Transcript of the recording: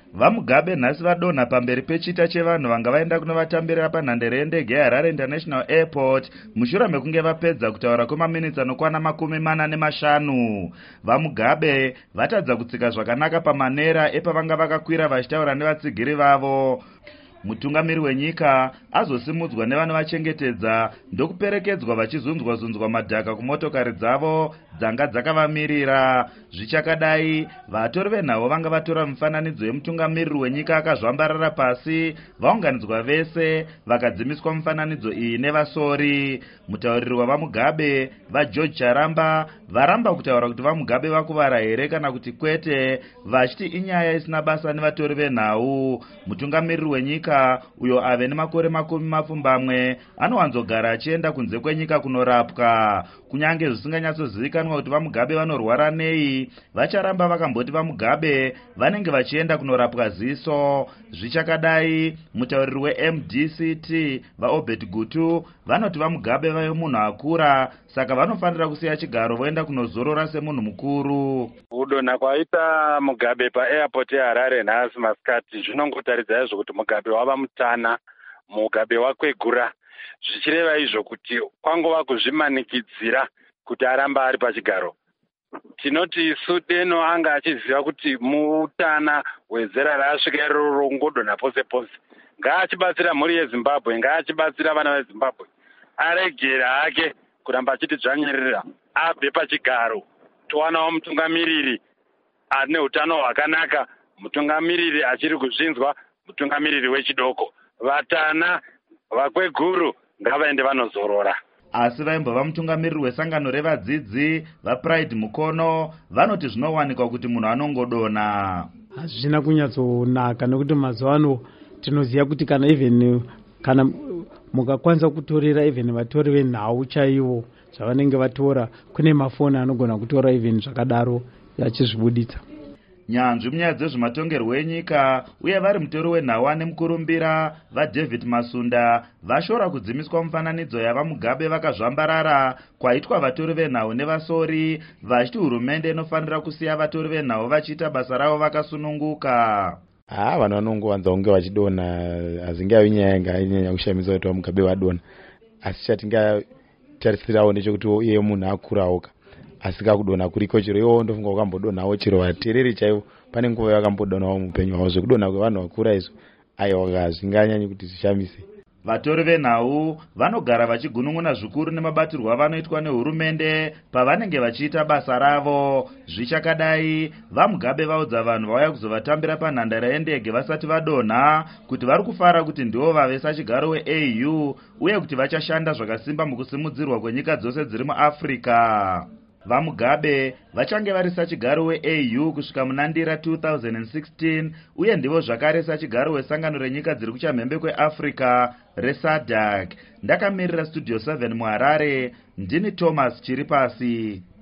VaMugabe nhasi vadonha pamberi pechita chevanhu vanga vaenda kunovatambira panhandare yendege yeHarare International Airport mushure mekunge vapedza kutaura kwemaminitsi anokwana 45. VaMugabe vatadza kutsika zvakanaka pamanera epavanga vakakwira vachitaura nevatsigiri vavo. Mutungamiri wenyika azosimudzwa nevanovachengetedza ndokuperekedzwa vachizunzwa madhaka kumotokari dzavo dzanga dzakavamirira. Zvichakadai, vatori venhau vanga vatora mufananidzo yemutungamiriri wenyika akazvambarara pasi, vaunganidzwa vese vakadzimiswa mufananidzo iyi nevasori. Mutauriri wavaMugabe, vaGeorge Charamba, varamba kutaura kuti vaMugabe vakuvara here kana kuti kwete, vachiti inyaya isina basa nevatori venhau. Mutungamiriri wenyika uyo ave nemakore 20 anowanzogara achienda kunze kwenyika kunorapwa. Kunyange zvisinganyatsozivikanwa kuti vaMugabe vanorwara nei, vacharamba vakamboti vaMugabe vanenge vachienda kunorapwa ziso. Zvichakadai, mutauriri weMDCT vaObert Gutu vanoti vaMugabe vave munhu akura, saka vanofanira kusiya chigaro voenda kunozorora semunhu mukuru. Kudonha kwaita Mugabe paairport yeHarare nhasi masikati zvinongotaridza izvo kuti Mugabe wava mutana, Mugabe wakwegura, zvichireva izvo kuti kwangova kuzvimanikidzira kuti aramba ari pachigaro. Tinoti isu deno anga achiziva kuti mutana wezera rasvika iroro ngodonha pose pose. Ngaachibatsira mhuri yeZimbabwe, ngaachibatsira vana veZimbabwe, aregera hake kuramba achiti dzvanyerera, abve pachigaro. Towanawo mutungamiriri ane utano hwakanaka, mutungamiriri achiri kuzvinzwa, mutungamiriri wechidoko. Vatana vakweguru ngavaende vanozorora. Asi vaimbova mutungamiriri wesangano revadzidzi vaPride Mukono vanoti zvinowanikwa kuti munhu anongodonha. Hazvina kunyatsonaka nekuti mazuva ano tinoziva kuti kana mukakwanisa kutorera even vatori venhau chaivo zvavanenge vatora, kune mafoni anogona kutora even zvakadaro yachizvibuditsa. Nyanzvi munyaya dzezvematongerwo enyika uye vari mutori wenhau ane mukurumbira vaDavid Masunda vashora kudzimiswa mufananidzo yavaMugabe vakazvambarara kwaitwa vatori venhau nevasori, vachiti hurumende inofanira kusiya vatori venhau vachiita basa ravo vakasununguka. Vanhu vanongowanza kunge vachidonha, hazingavi nyaya inganyanya kushamisa kuti vaMugabe vadonha, asi chatingatarisirawo ndechekuti iye munhu akurawoka asika kudonha kuriko chero iwo ndofunga wakambodonhawo chero vatereri chaivo pane nguva yakambodonhawo muupenyu hwavo. Zvekudonha kwevanhu vakura izvo aiwa hazvinganyanyi kuti zvishamise. Vatori venhau vanogara vachigunun'una zvikuru nemabatirwo avanoitwa nehurumende pavanenge vachiita basa ravo. Zvichakadai, vaMugabe vaudza vanhu vauya kuzovatambira panhandare yendege vasati vadonha kuti vari kufara kuti ndivo vavesa chigaro weAU uye kuti vachashanda zvakasimba mukusimudzirwa kwenyika dzose dziri muAfrica. VaMugabe vachange varisa chigaro weAU kusvika munandira 2016 uye ndivo zvakare sachigaro wesangano renyika dziri kuchamhembe kweAfrica reSADC. Ndakamirira Studio 7 muHarare, ndini Thomas Chiripasi.